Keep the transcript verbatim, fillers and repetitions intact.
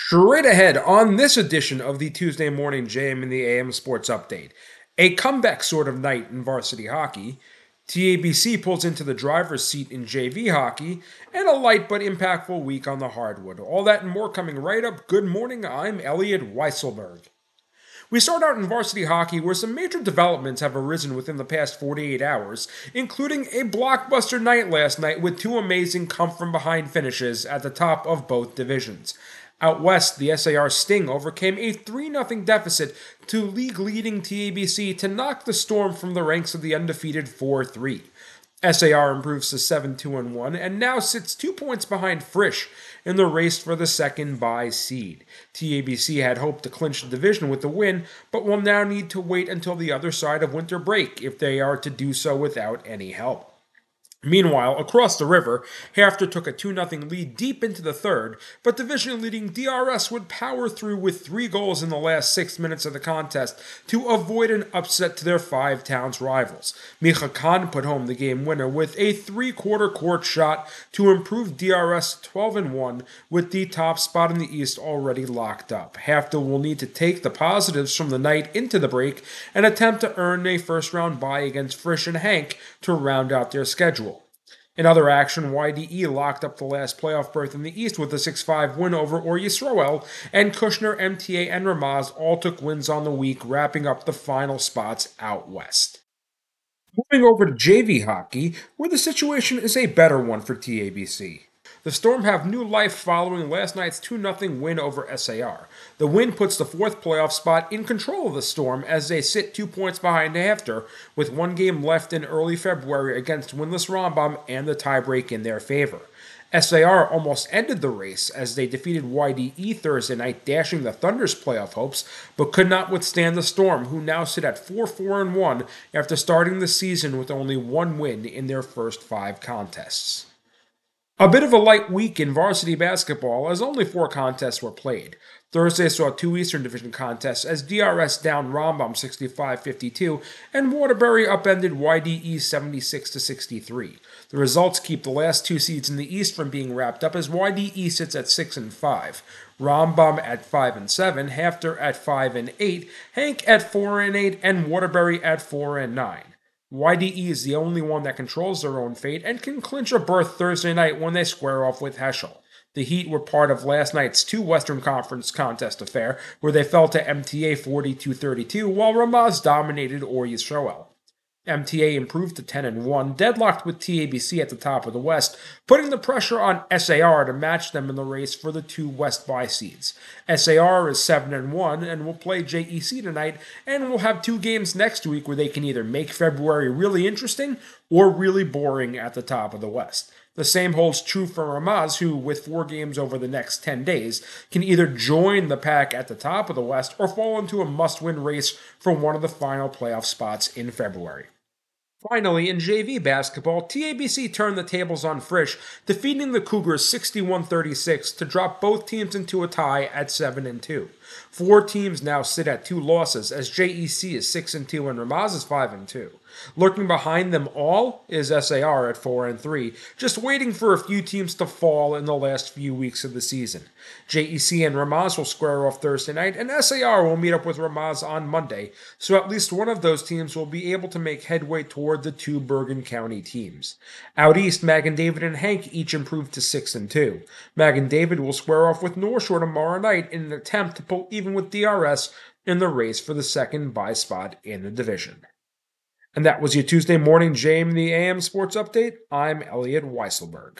Straight ahead on this edition of the Tuesday Morning J M in the A M Sports Update. A comeback sort of night in varsity hockey, T A B C pulls into the driver's seat in J V hockey, and a light but impactful week on the hardwood. All that and more coming right up. Good morning, I'm Elliot Weisselberg. We start out in varsity hockey where some major developments have arisen within the past forty-eight hours, including a blockbuster night last night with two amazing come-from-behind finishes at the top of both divisions. Out west, the S A R Sting overcame a three nothing deficit to league-leading T A B C to knock the Storm from the ranks of the undefeated four three. S A R improves to seven two one and now sits two points behind Frisch in the race for the second bye seed. T A B C had hoped to clinch the division with the win, but will now need to wait until the other side of winter break if they are to do so without any help. Meanwhile, across the river, Hafter took a two nothing lead deep into the third, but division-leading D R S would power through with three goals in the last six minutes of the contest to avoid an upset to their five towns rivals. Micha Khan put home the game winner with a three-quarter court shot to improve D R S twelve and one, with the top spot in the East already locked up. Hafter will need to take the positives from the night into the break and attempt to earn a first-round bye against Frisch and Hank to round out their schedule. In other action, Y D E locked up the last playoff berth in the East with a six five win over Or Yisroel, and Kushner, M T A, and Ramaz all took wins on the week, wrapping up the final spots out west. Moving over to J V hockey, where the situation is a better one for T A B C. The Storm have new life following last night's two nothing win over S A R. The win puts the fourth playoff spot in control of the Storm as they sit two points behind Hafter, with one game left in early February against winless Rambam and the tiebreak in their favor. S A R almost ended the race as they defeated Y D E Thursday night, dashing the Thunder's playoff hopes, but could not withstand the Storm, who now sit at four four one after starting the season with only one win in their first five contests. A bit of a light week in varsity basketball as only four contests were played. Thursday saw two Eastern Division contests as D R S downed Rambam sixty-five fifty-two and Waterbury upended Y D E seventy-six to sixty-three. The results keep the last two seeds in the East from being wrapped up as Y D E sits at six and five, Rambam at five and seven, Hafter at five and eight, Hank at four and eight, and Waterbury at four and nine. Y D E is the only one that controls their own fate and can clinch a berth Thursday night when they square off with Heschel. The Heat were part of last night's two Western Conference contest affair, where they fell to M T A forty-two thirty-two, while Ramaz dominated Or Yisroel. M T A improved to ten and one, deadlocked with T A B C at the top of the West, putting the pressure on S A R to match them in the race for the two West bye seeds. S A R is seven and one and will play J E C tonight, and will have two games next week where they can either make February really interesting or really boring at the top of the West. The same holds true for Ramaz, who, with four games over the next ten days, can either join the pack at the top of the West or fall into a must-win race for one of the final playoff spots in February. Finally, in J V basketball, T A B C turned the tables on Frisch, defeating the Cougars sixty-one thirty-six to drop both teams into a tie at seven and two. Four teams now sit at two losses, as J E C is six and two and Ramaz is five and two. Lurking behind them all is S A R at four and three, just waiting for a few teams to fall in the last few weeks of the season. J E C and Ramaz will square off Thursday night, and S A R will meet up with Ramaz on Monday, so at least one of those teams will be able to make headway toward the two Bergen County teams. Out east, Magen David and Hank each improved to six and two. Magen David will square off with North Shore tomorrow night in an attempt to pull even with D R S in the race for the second bye spot in the division. And that was your Tuesday morning J M in the A M Sports Update. I'm Elliot Weisselberg.